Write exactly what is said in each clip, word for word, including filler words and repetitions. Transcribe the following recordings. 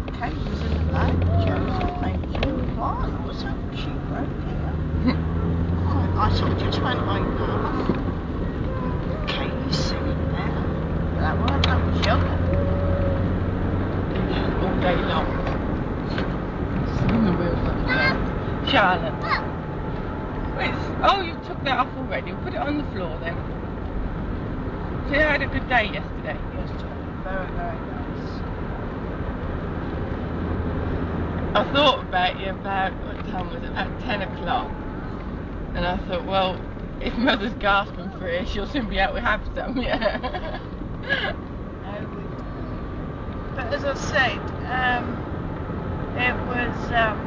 Kate was in the lounge. Josephine was in the bar. I was hoping she wrote here. I, I sort of just went like that. Katie's singing there. But that weren't, that was Yoga. All day long. Spin the wheels like that. Charlotte. Wait, oh, you took that off already. Put it on the floor then. So you had a good day yesterday? Yes, very, very nice. I thought about you about, what time was it? At ten o'clock. And I thought, well, if Mother's gasping for it, she'll soon be able to have some, yeah. No, we, but as I said, um, it was, um,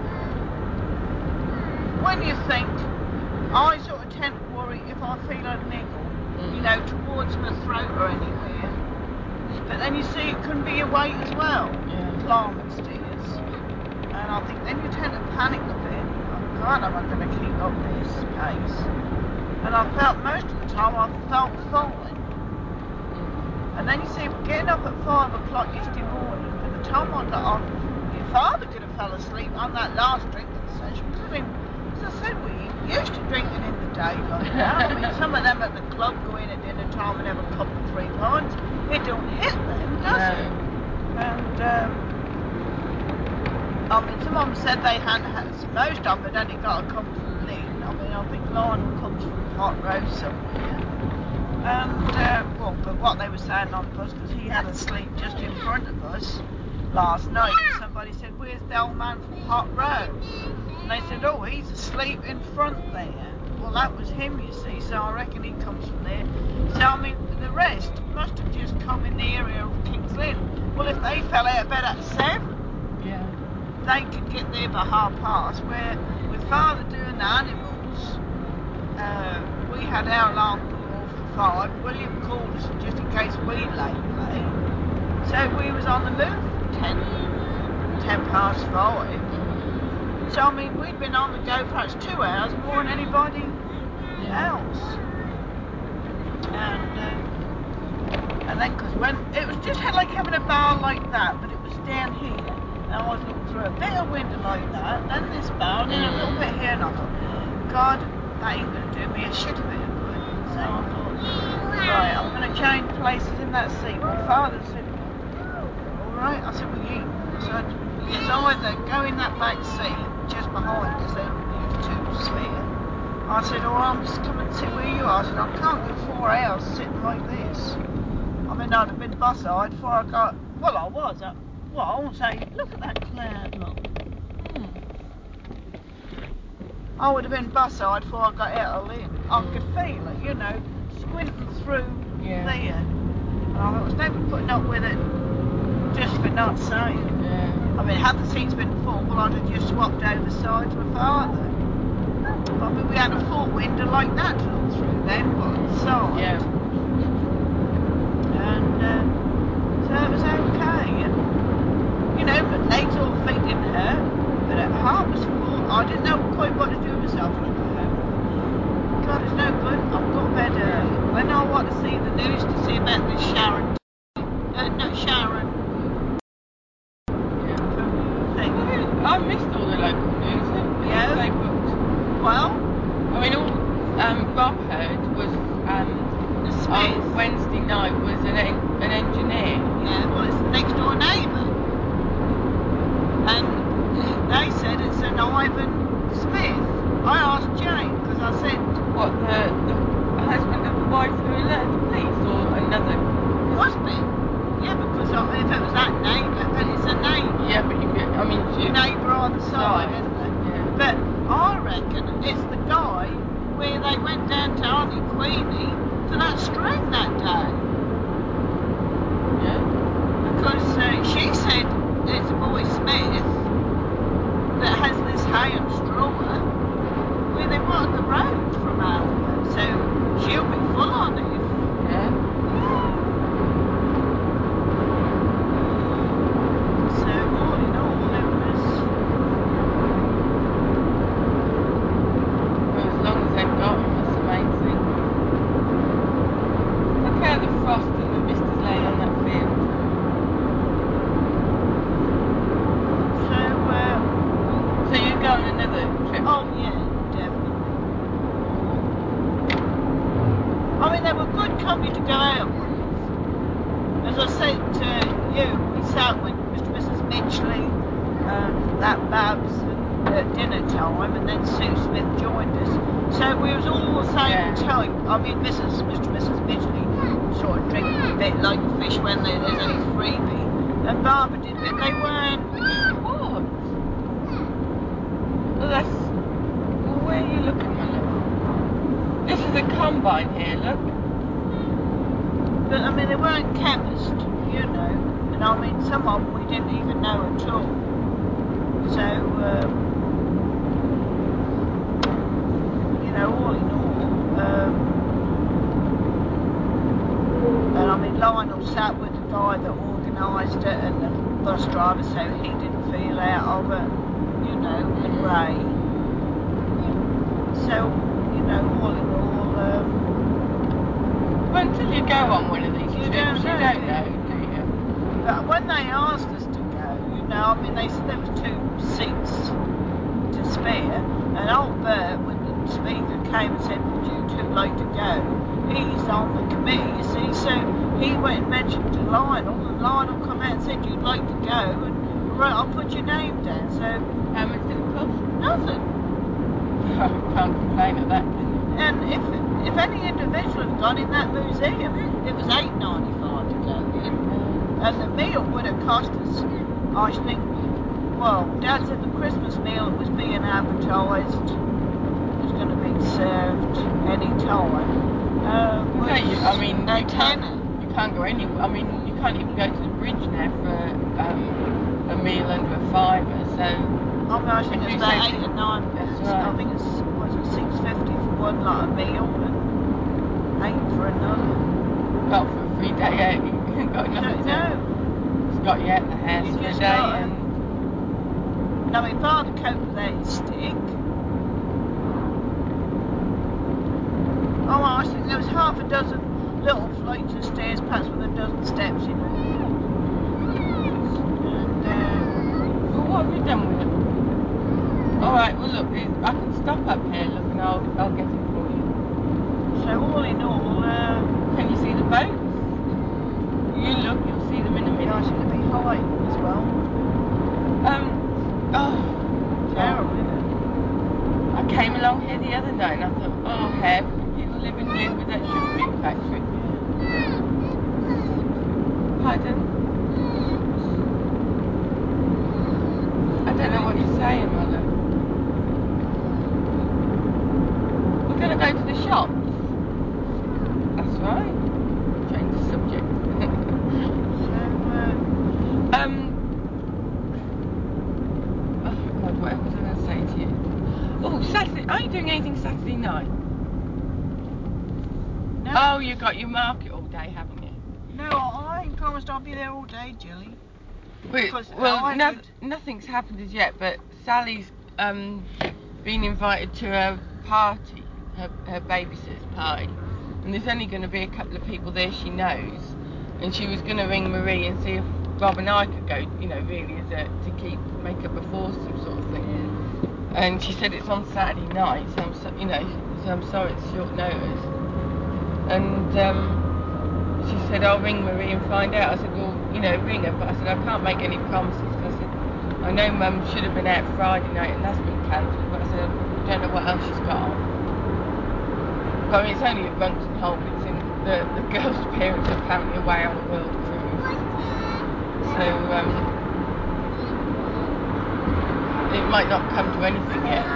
when you think, I sort of tend to worry if I feel a niggle, mm. you know, towards my throat or anywhere. But then you see it can be your weight as well, yeah. climbing stairs. And I think then you tend to panic a bit. Oh God, am I going to keep up this pace? And I felt most of the time I felt falling. Mm. And then you see, getting up at five o'clock yesterday morning, by the time I got on, your father could have fell asleep on that last drinking session. Because I mean, as I said, we used to drinking in the day like that. I mean, some of them at the club go in at dinner time and have a couple of three pints. It don't hit them, does no. it? And um, I mean, some of them said they hadn't had, most of them had only got a come from Lynn. I mean, I think Lionel comes from Hot Rose somewhere. And, uh, well, but what they were saying on the bus, because he had a sleep just in front of us last night. And somebody said, where's the old man from Hot Rose? And they said, oh, he's asleep in front there. Well, that was him, you see, so I reckon he comes from there. So, I mean, the rest must have just come in the area of King's Lynn. Well, if they fell out of bed at seven, yeah, they could get there by half past, where with Father doing the animals, uh, we had our alarm off for five. William called us just in case we lay late. So we was on the move for ten, ten past five. So, I mean, we'd been on the go perhaps two hours more than anybody yeah. else. And, uh, and then, because when, it was just like having a bar like that, but it was down here. And I was looking through a bit of window like that, then this bar, and then a little bit here, and I thought, God, that ain't going to do me a shit of it good. So I thought, right, I'm going to change places in that seat. My father said, all right. I said, well, you. So it's either go in that back seat, just behind us, then you two spare. I said, oh, I'm just coming to see where you are. I said, I can't go four hours sitting like this. I mean, I'd have been bus-eyed before I got, well, I was. I, well, I won't say, look at that cloud, look. Hmm. I would have been bus-eyed before I got out of Lynn. I could feel it, you know, squinting through yeah. there. And I thought, there's no putting up with it just for not saying. Yeah. I mean, had the seats been full, well, I'd have just swapped over side to my father. But I mean, we had a full window like that to look through then, but on the side. Yeah. And uh, so it was okay. And, you know, my legs or feet didn't hurt, but at heart was full. I didn't know quite what to do with myself when I got home. God, it's no good. I've got to bed early. Then I want to see the news to see about this Sharon. Uh, no, Sharon. I missed all the local news. Yeah. They booked. Well, I mean, all um, Rob heard was um, on Wednesday night was an en- an engineer. Yeah, well, it's the next door neighbour, and they said it's an Ivan Smith. I asked Jane because I said, what the, the husband of the wife who alerted the police, or another? Must be. Yeah, because if it was that neighbour, then it's a neighbour. Yeah, but you could, I mean, your neighbour on the side, side. isn't it? Yeah. But I reckon it's the guy where they went down to Auntie Queenie for that string that day. Yeah. Because uh, she said it's a boy Smith that has this hay and straw where they were on the road from Alma. So she'll be full on it. company to go out once. As I said to you, we sat with Mister and Missus Mitchley, um, that Babs at dinner time, and then Sue Smith joined us. So we was all the same Yeah. type. I mean, Missus Mister and Missus Mitchley sort of drink a bit like fish when they, there's any freebie, and Barbara did, but they weren't. What? Well, that's... Well, where are you looking, my love? This is a combine here, look. But I mean, they weren't chemists, you know. And I mean, some of them we didn't even know at all. So, um, you know, all in all, um, and I mean, Lionel sat with the guy that organised it and the bus driver, so he didn't feel out of it, you know, and Ray. So, you know, all in all, um, Well, until you go on one of these You trips, don't you know, don't do you? know, do you? but when they asked us to go, you know, I mean, they said there was two seats to spare, and old Bert, when the speaker came and said, would you two like to go? He's on the committee, you see, so he went and mentioned to Lionel, and Lionel come out and said, you'd like to go, and right, I'll put your name down, so How much did it cost? nothing. Can't complain at that, can you? And if if any individual had gone in that museum, it was eight ninety-five to go in. And the meal would have cost us, I think, well, Dad said the Christmas meal that was being advertised was going to be served any time. Uh, No, you, I mean, a you tenner. can't, you can't go anywhere. I mean, you can't even go to the bridge now for um, a meal under a fiver. So, I mean, I think If it's you about said- eight or nine That's pence. right. I think it's, was it six fifty for one lot of meal and eight for another. well, for a free day out, you haven't got No, nothing to. no. It's got you out the house You for a just day, got 'em. and I mean, Father coped with that stick. Oh, I think there was half a dozen little flights of stairs, perhaps with a dozen steps in it. And, uh, well, what have you done with it? All right. Well, look, there's- I can stop up here. Look, and I'll I'll get it for you. so all in all, uh, Can you see the boats? You look, you'll see them in a the ice minute. going to be high as well. Um. Oh. Terrible, isn't it? I came along here the other night and I thought, oh, Heb, you'll live in Lynn with that sugar beet factory. Pardon? I don't know what you're saying, Mother. We're going to go to the shops. That's right. Change the subject. So, uh, um. Oh, God, what else was I going to say to you? Oh, Saturday. Are you doing anything Saturday night? no, Oh, you got your market all day, haven't you? no, I ain't promised I'll be there all day, Jilly. Wait, Because well, I no, would- nothing's happened as yet, but Sally's um, been invited to a party, her, her babysitter's party, and there's only going to be a couple of people there she knows, and she was going to ring Marie and see if Rob and I could go, you know, really as a to keep make up a foursome sort of thing. Yeah. And she said it's on Saturday night, so I'm so, you know, so I'm sorry it's short notice. And um, she said, I'll ring Marie and find out. I said, well, you know, ring her. But I said, I can't make any promises. Because I said, I know Mum should have been out Friday night and that's been cancelled. But I said, I don't know what else she's got on. But I mean, it's only at Runcton Hole. It's in the, the girls' parents are apparently away on a world cruise. So um, it might not come to anything yet.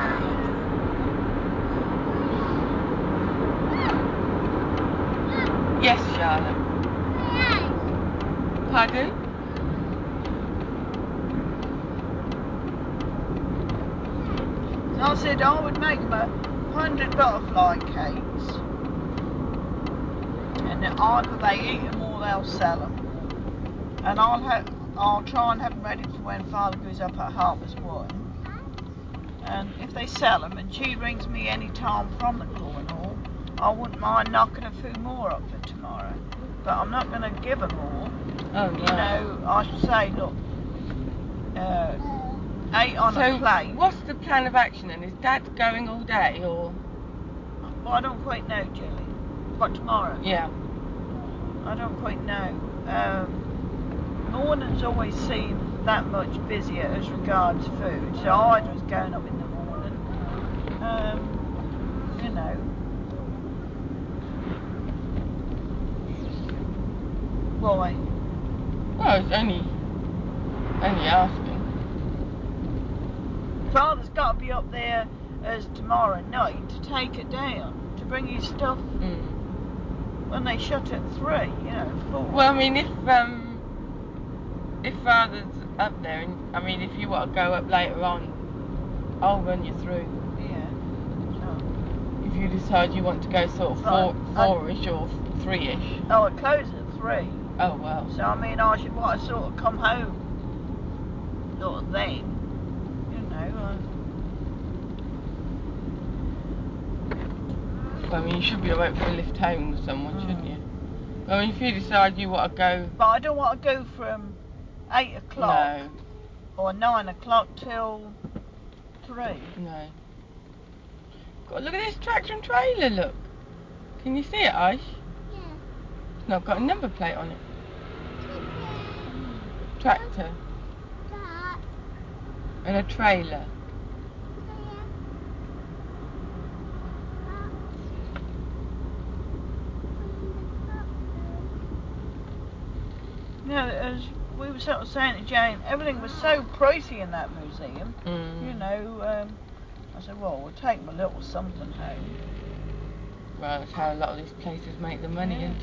Yes, Charlotte. Pardon? So I said I would make them a hundred butterfly cakes, and then either they eat them or they'll sell them. And I'll have, I'll try and have them ready for when Father goes up at half past one. And if they sell them, and she rings me any time from the Cornwall, I wouldn't mind knocking a few more up for tomorrow. But I'm not going to give her more. Oh, no. You know, I should say, look, uh, eight on so a plate. what's the plan of action then? Is Dad going all day or? Well, I don't quite know, Jilly. What, tomorrow? Yeah. I don't quite know. Um, mornings always seem that much busier as regards food, so I'd was going up in the morning. Um, you know. Why? Well, it's only, only asking. Father's got to be up there as tomorrow night to take it down, to bring his stuff Mm. when they shut at three, you know, four. Well, I mean, if um, if Father's up there, and I mean, if you want to go up later on, I'll run you through. Yeah. Oh. If you decide you want to go sort of Right, four, I- four-ish or three-ish. Oh, it closes at three. Oh well. So I mean, I should want to sort of come home, sort of then, you know. Uh, I mean, you should be alright for a lift home with someone, Mm. shouldn't you? I mean, if you decide you want to go, but I don't want to go from eight o'clock no, or nine o'clock till three. no. God, look at this tractor and trailer. Look. Can you see it, Aish? Yeah. It's not got a number plate on it. Tractor That. and a trailer. You know, as we were sort of saying to Jane, everything was so pricey in that museum. Mm. You know, um, I said, well, we'll take my little something home. Well, that's how a lot of these places make their money, Yeah. isn't it?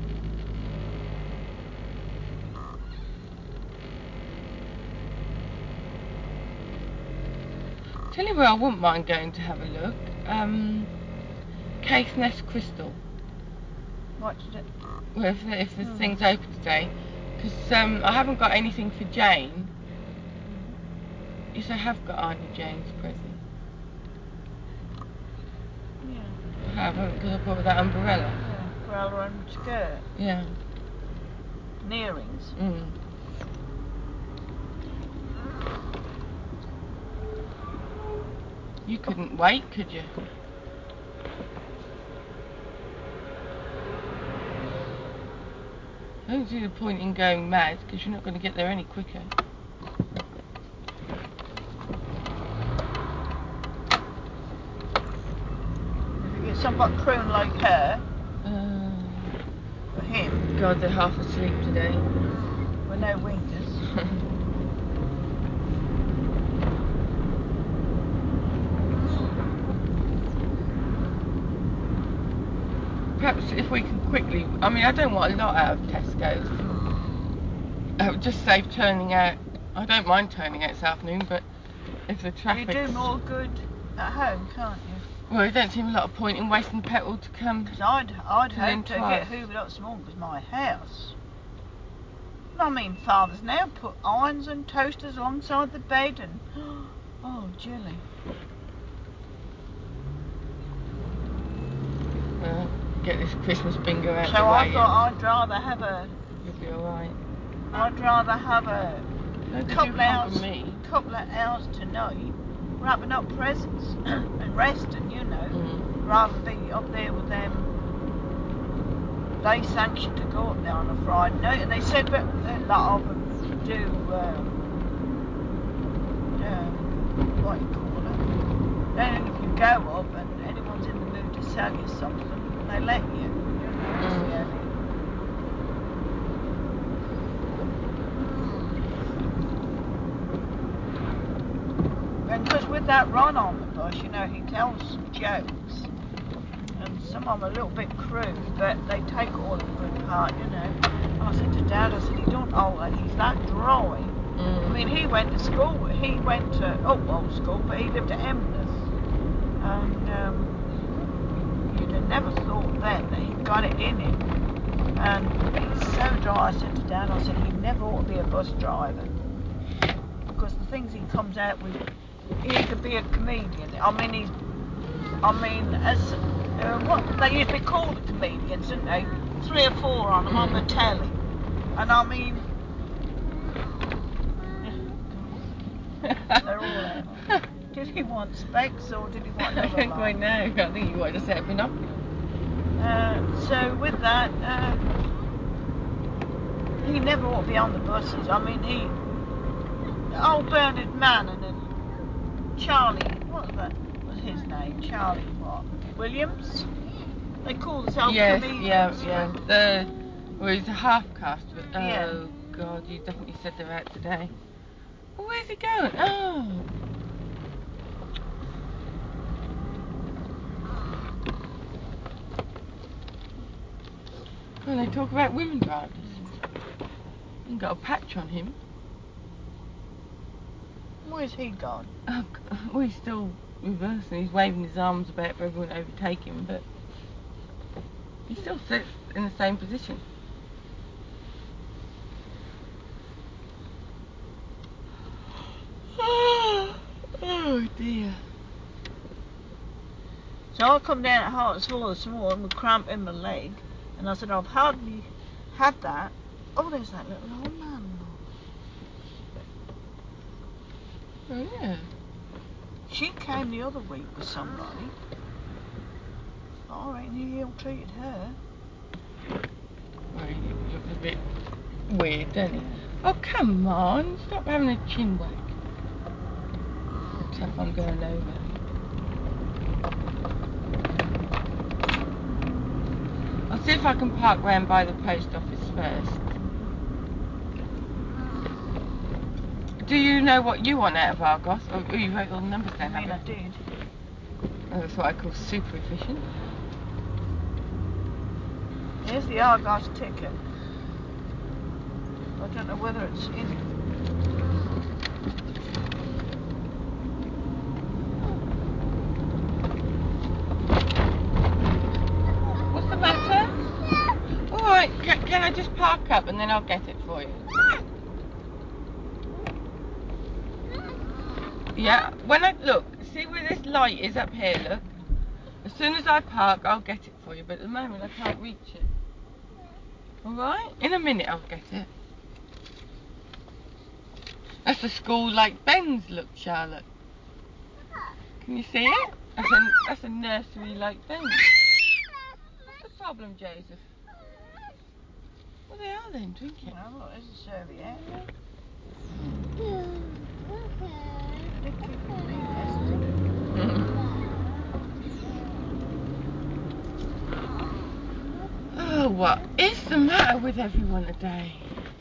Tell you where I wouldn't mind going to have a look. Um, Caithness Crystal. What did it? Well, if, if the Hmm. thing's open today, because um, I haven't got anything for Jane. Yes, I have got Auntie Jane's present. Yeah. I haven't, because I bought her that umbrella. Yeah. Umbrella and skirt. Yeah. And earrings. Mm. You couldn't wait, could you? I don't see the point in going mad, because you're not going to get there any quicker. If you get somebody croon like her, Uh, or him, God, they're half asleep today. with no winkers. Perhaps if we can quickly, I mean, I don't want a lot out of Tesco's. It would just save turning out. I don't mind turning out this afternoon, but if the You traffic. do more good at home, can't you? Well, there don't seem a lot of point in wasting petrol to come. Because I'd, I'd To hope Lynn to twice. get hoovered up small as my house. I mean, Father's now put irons and toasters alongside the bed and... Oh, Jilly. Uh, get this Christmas bingo out So the way. I thought and I'd rather have a... You'll be alright. I'd rather have a No, did you couple of hours, humble me? couple of hours tonight wrapping up presents and resting, you know, Mm. rather than be up there with them. They sanctioned to go up there on a Friday night, and they said that a lot of them do, um, um, what you call it. Then if you go up and anyone's in the mood to sell you something, they let you. You know, that's the only- And because with that run on the bus, you know, he tells some jokes. And some of them are a little bit crude, but they take all in good part, you know. And I said to Dad, I said, he don't alter, he's that dry. Mm. I mean, he went to school, he went to Oakwell School, but he lived at Emness. And um, you'd have never thought then that he'd got it in him. And he's so dry, I said to Dad, I said, he never ought to be a bus driver. Because the things he comes out with, he could be a comedian. I mean, he's, I mean, as uh, what they used to be called the comedians, didn't they? Three or four on them on the telly, and I mean, they're all out. Did he want specs or did he want I another don't quite line? know. I think you wanted to set a binocular. Uh, so with that, uh, he never ought to be on the buses. I mean, he, old Bernard Mann and then Charlie, what was that? Was his name? Charlie what? Williams? They call themselves yes, comedians. yeah, yeah. The well, he's a half caste, but oh Yeah. god, you definitely said they're out today. Well, where's he going? Oh. Well, they talk about women drivers. He's got a patch on him. Where's he gone? Oh, God. Well, he's still reversing. He's waving his arms about for everyone to overtake him, but he still sits in the same position. Oh dear. So I come down at Hartsville this morning with cramp in my leg, and I said, I've hardly had that. Oh, there's that little old man. Oh yeah. She came the other week with somebody. I reckon he ill-treated her. Well, he looks a bit weird, doesn't he? Oh, come on. Stop having a chin wag. Tough on going over. I'll see if I can park round by the post office first. Do you know what you want out of Argos? Oh, oh, you wrote all the numbers I down, mean, I haven't you? did. Oh, that's what I call super efficient. Here's the Argos ticket. I don't know whether it's in. What's the matter? Alright, can, can I just park up and then I'll get it for you? Yeah, when I look, see where this light is up here, look. As soon as I park, I'll get it for you, but at the moment I can't reach it. Alright? In a minute I'll get it. That's a school like Ben's, look, Charlotte. Can you see it? That's a, that's a nursery like Ben's. What's the problem, Joseph? Well, they are then, drink it. Well, look, there's a serviette. Oh, what is the matter with everyone today?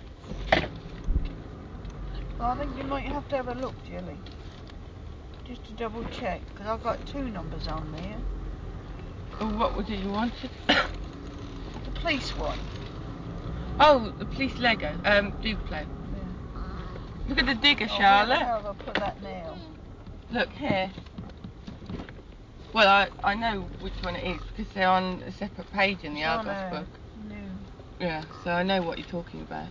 Well, I think you might have to have a look, Jilly. Just to double check, because I've got two numbers on there. Oh, what was it you wanted? The police one. Oh, the police Lego. Um, Duplo. Yeah. Look at the digger, Oh, Charlotte. where the hell have I put that nail? Look here. Well, I, I know which one it is because they're on a separate page in the It's on Argos a book. new. Yeah, so I know what you're talking about.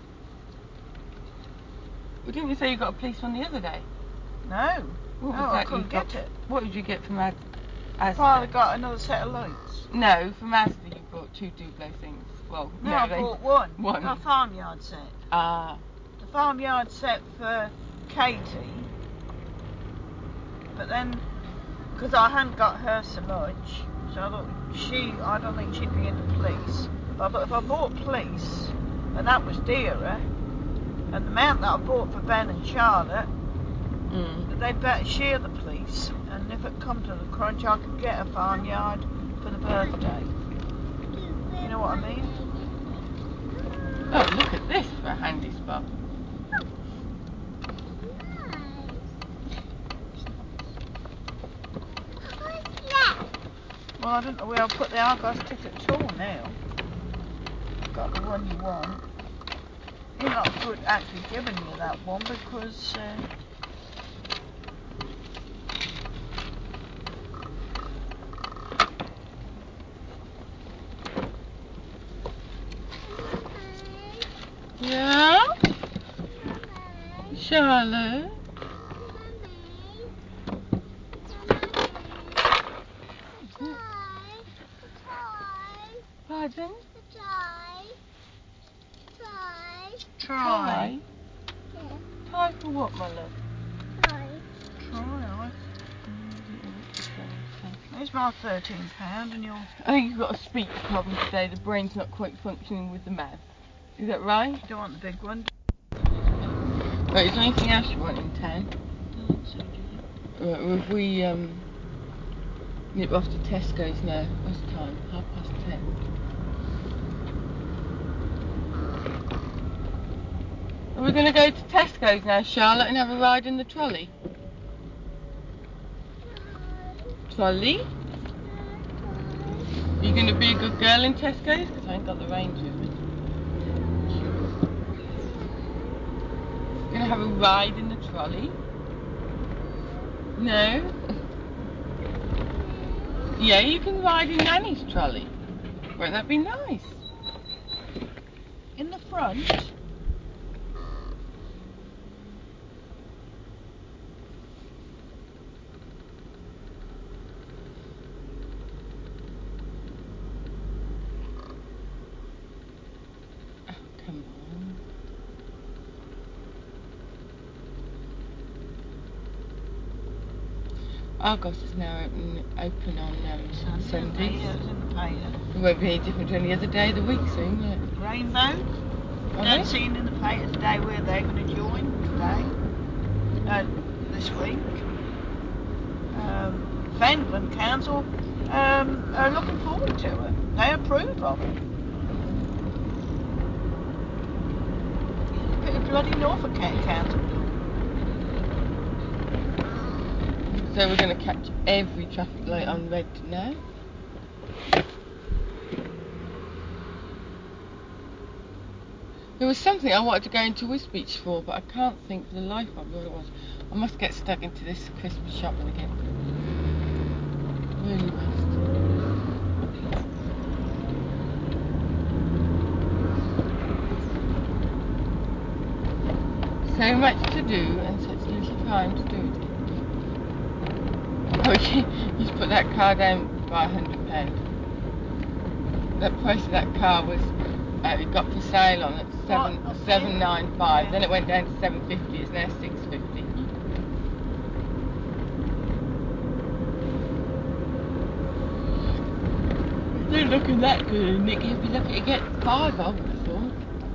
Well, didn't you say you got a police one the other day? No. What no, was I that couldn't you get got? it. What did you get from Ad- Asda? Father got another set of lights. No, from Asda you bought two Duplo things. Well, No, no, I they... bought one. One. A farmyard set. Ah. The farmyard set for Katie. But then, because I hadn't got her so much, so I thought she, I don't think she'd be into police. But I thought if I bought police, and that was dearer, and the amount that I bought for Ben and Charlotte, Mm. they'd better share the police, and if it come to the crunch, I could get a farmyard for the birthday. You know what I mean? Oh, look at this for a handy spot. Well, I don't know where I'll put the Argos ticket at all now. I've got the one you want. You're not good actually giving you that one because uh, Yeah? Charlotte? Pardon? try. Try for what, my love? Try. I- There's my thirteen pound and yours. I think you've got a speech problem today. The brain's not quite functioning with the mouth. Is that right? You don't want the big one. Right, is there anything else you want in town? Oh, so do you. Right, well, if we um, nip off to Tesco's now, what's the time? Half past ten. Are we going to go to Tesco's now, Charlotte, and have a ride in the trolley? Trolley? Are you going to be a good girl in Tesco's? Because I ain't got the range with me. Going to have a ride in the trolley? No? Yeah, you can ride in Nanny's trolley. Won't that be nice? In the front? Oh, come on. Argos is now open, open on um, Sundays. Yeah, it was in the paper. It won't be any different to any other day of the week soon, will it? Rainbow? Are Don't they? see in the paper today where they're going to join today. Uh, this week. Um, Fenland Council um, are looking forward to it. They approve of it. Bit of bloody Norfolk Council. So we're going to catch every traffic light on red now. There was something I wanted to go into Wisbech for, but I can't think for the life of me what it was. I must get stuck into this Christmas shopping again. Really must. So much to do and such little time to do it. Oh, you just put that car down by a hundred pounds. That price of that car was uh, it got for sale on at seven What? seven nine five. Yeah. Then it went down to seven fifty. It's now six fifty. They're looking that good, Nick. You'd be lucky to get five, I would have thought.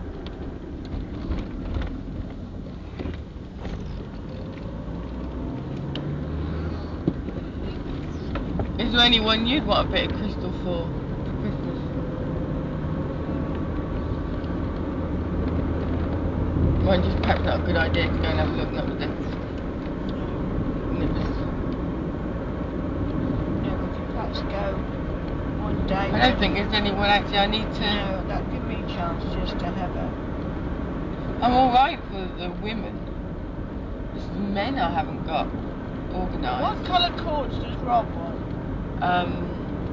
Is there anyone you'd want a bit of crystal for Christmas? Mine just perhaps not a good idea to go and have a look, not with the nippers. Yeah, we could perhaps go one day. I don't think there's anyone actually I need to... No, that'd give me a chance just to have a... I'm alright for the women. It's the men I haven't got organised. What colour cords does Rob want? Um,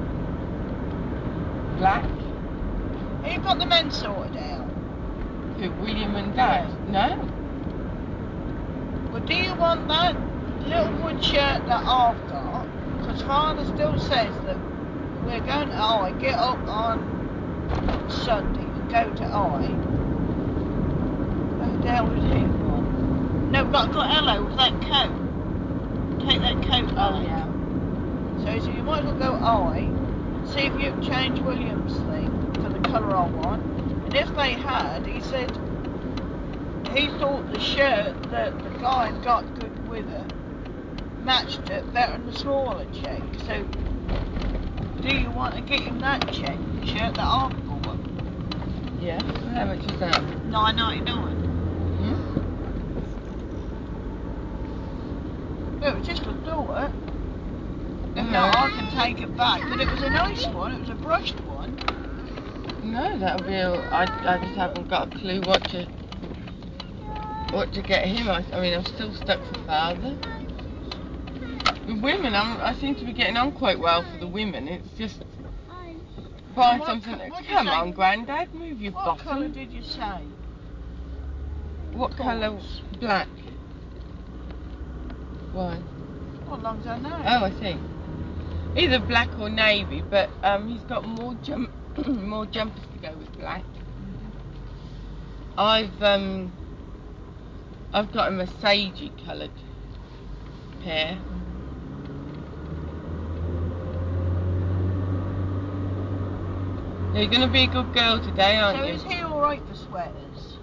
black. Have you got the men sorted out? Who, William and Dad? No. Well, do you want that little wood shirt that I've got? Because Father still says that we're going to I get up on Sunday and go to I. Who the hell was he from? No, but I've got Hello with that coat. Take that coat Oh, back. yeah. So, so you might as well go I and see if you can change William's thing for the colour I want. And if they had, he said he thought the shirt that the guy had got good with it matched it better than the smaller check. So do you want to get him that check shirt that I've bought? Yeah. How much is that? nine ninety-nine. Hmm? It was just a thought. If No. not, I can take it back. But it was a nice one. It was a brushed one. No, that'll be. A, I I just haven't got a clue what to what to get him. I, I mean, I'm still stuck for Father. The women, I'm, I seem to be getting on quite well for the women. It's just find What something. co- what'd you Come say? on, Grandad, move your What bottom. colour did you say? What colour? Cords. Black. Why? What long as I know? Oh, I see. Either black or navy, but um, he's got more jump, more jumpers to go with black. I've um, I've got him a sagey coloured pair. You're going to be a good girl today, aren't So you? is he alright for sweaters?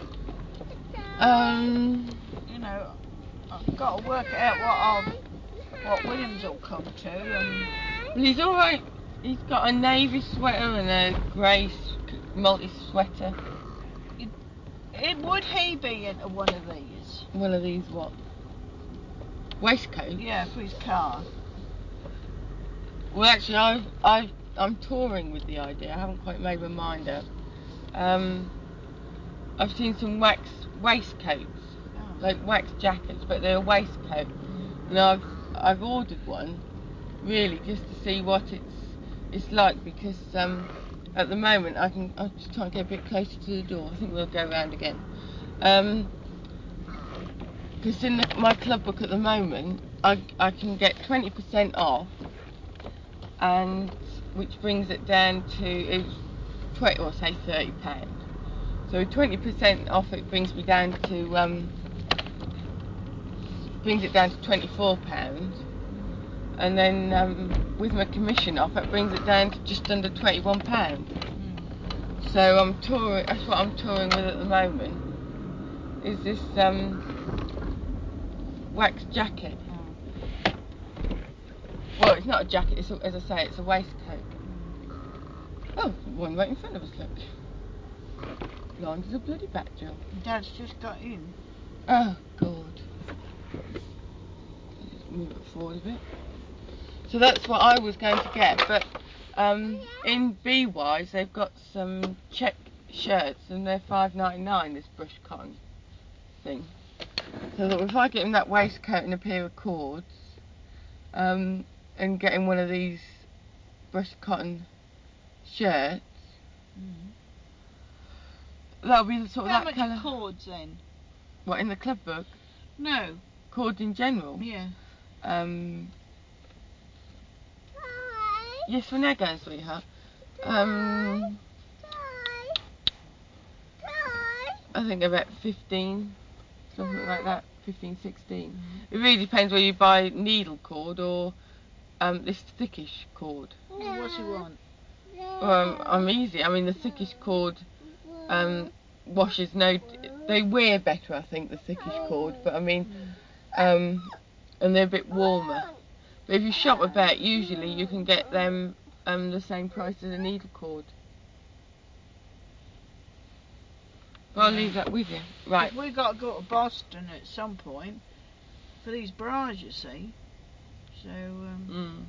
Um, You know, I've got to work out what I'll, what Williams will come to, and well, he's alright. He's got a navy sweater and a grey multi sweater. it, it, would he be into one of these? One of these what? Waistcoats? Yeah, for his car. Well, actually, I've, I've, I'm touring with the idea. I haven't quite made my mind up. Um, I've seen some wax waistcoats, Oh. like wax jackets, but they're a waistcoat. And I've, I've ordered one, really, just to see what it's, it's like, because um, at the moment I can, I'm just trying to get a bit closer to the door. I think we'll go round again. Um, because in the, my club book at the moment, I, I can get twenty percent off, and which brings it down to it's twenty or say thirty pounds. So twenty percent off it brings me down to um, brings it down to twenty-four pounds, and then um, with my commission off it brings it down to just under twenty-one pounds. Mm. So I'm touring. That's what I'm touring with at the moment. Is this um, wax jacket? Oh. Well, it's not a jacket. It's a, as I say, it's a waistcoat. Oh, one right in front of us. Look. Blind as a bloody bat, Jill. Dad's just got in. Oh God. Just move it forward a bit. So that's what I was going to get, but um, in B Wise they've got some check shirts and they're five ninety-nine. This brush cotton thing. So that if I get him that waistcoat and a pair of cords, um, and get him one of these brush cotton shirts, Mm. that'll be the sort of How that much colour. cords then? What, in the club book? No. Cords in general? Yeah. Um, yes, we're now going, sweetheart. Um, I think about fifteen, something like that, fifteen, sixteen. Mm. It really depends whether you buy needle cord or um, this thickish cord. And what's he want? Um, I'm easy. I mean, the thickish cord um, washes no. They wear better, I think, the thickish cord. But I mean, um, and they're a bit warmer. But if you shop about, usually you can get them um, the same price as a needle cord. But I'll leave that with you. Right. We got to go to Boston at some point for these bras, you see. So. Um, Mm.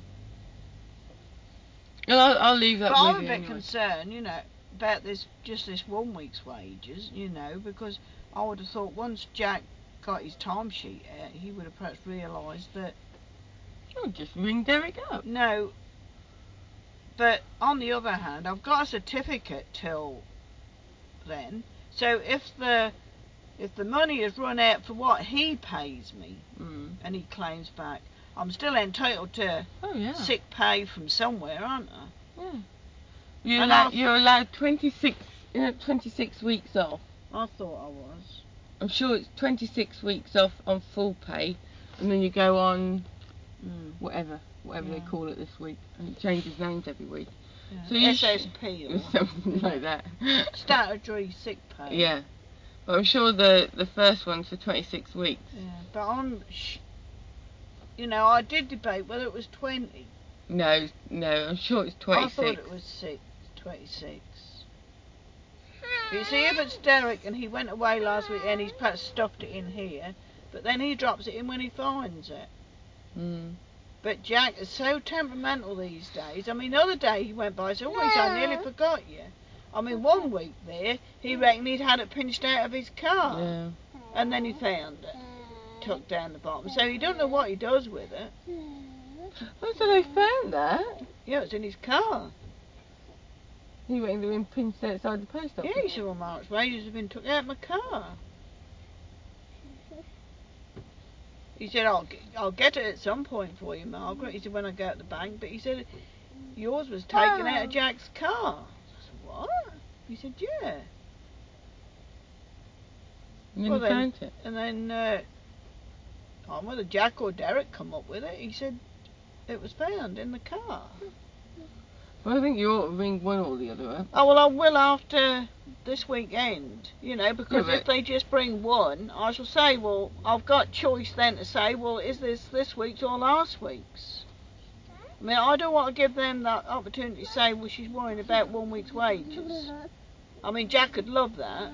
Well, I'll, I'll leave that but with I'm a you bit anyway. concerned, you know, about this just this one week's wages, you know, because I would have thought once Jack got his timesheet out, he would have perhaps realised that. Oh, just ring Derek up. No. But on the other hand, I've got a certificate till then. So if the if the money is run out for what he pays me, Mm. and he claims back, I'm still entitled to Oh yeah. sick pay from somewhere, aren't I? Yeah. You're And allowed, I've- you're allowed twenty-six, you know, twenty-six weeks off. I thought I was. I'm sure it's twenty-six weeks off on full pay, and then you go on Mm. whatever, whatever Yeah. they call it this week, and it changes names every week. Yeah. So you S S P sh- or something like that. statutory sick pay. Yeah, but I'm sure the the first one's for twenty-six weeks. Yeah, but I'm, sh- you know, I did debate whether it was twenty. No, no, I'm sure it's twenty-six. I thought it was six, twenty-six. But you see, if it's Derek and he went away last week and he's perhaps stuffed it in here, but then he drops it in when he finds it. Mm. But Jack is so temperamental these days. I mean, the other day he went by and said, oh, he said, I nearly forgot you. I mean, one week there, he reckoned he'd had it pinched out of his car. Yeah. And then he found it, tucked down the bottom. So he don't know what he does with it. Oh, so they found that? Yeah, it's in his car. He went in pinched outside the post office. Yeah, he said, well, Mark's wages have been took out of my car. He said, I'll get, I'll get it at some point for you, Margaret. He said, when I go to the bank. But he said, yours was taken out of Jack's car. I said, what? He said, yeah. And then Well, he then, found it. And then, uh, I don't know whether Jack or Derek come up with it. He said it was found in the car. Well, I think you ought to ring one or the other up. Oh, well, I will after this weekend, you know, because Yeah, if they just bring one, I shall say, well, I've got choice then to say, well, is this this week's or last week's? I mean, I don't want to give them that opportunity to say, well, she's worrying about one week's wages. I mean, Jack could love that.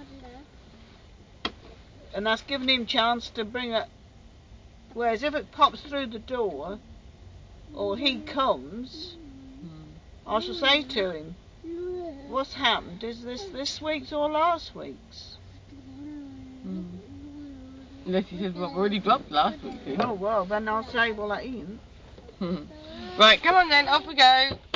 And that's giving him chance to bring it. Whereas if it pops through the door, or he comes, Hmm. I shall say to him, what's happened? Is this this week's or last week's? Hmm. Unless he says, well, I've already dropped last week. Oh, well, then I'll say, well, I ain't. Right, come on then, off we go.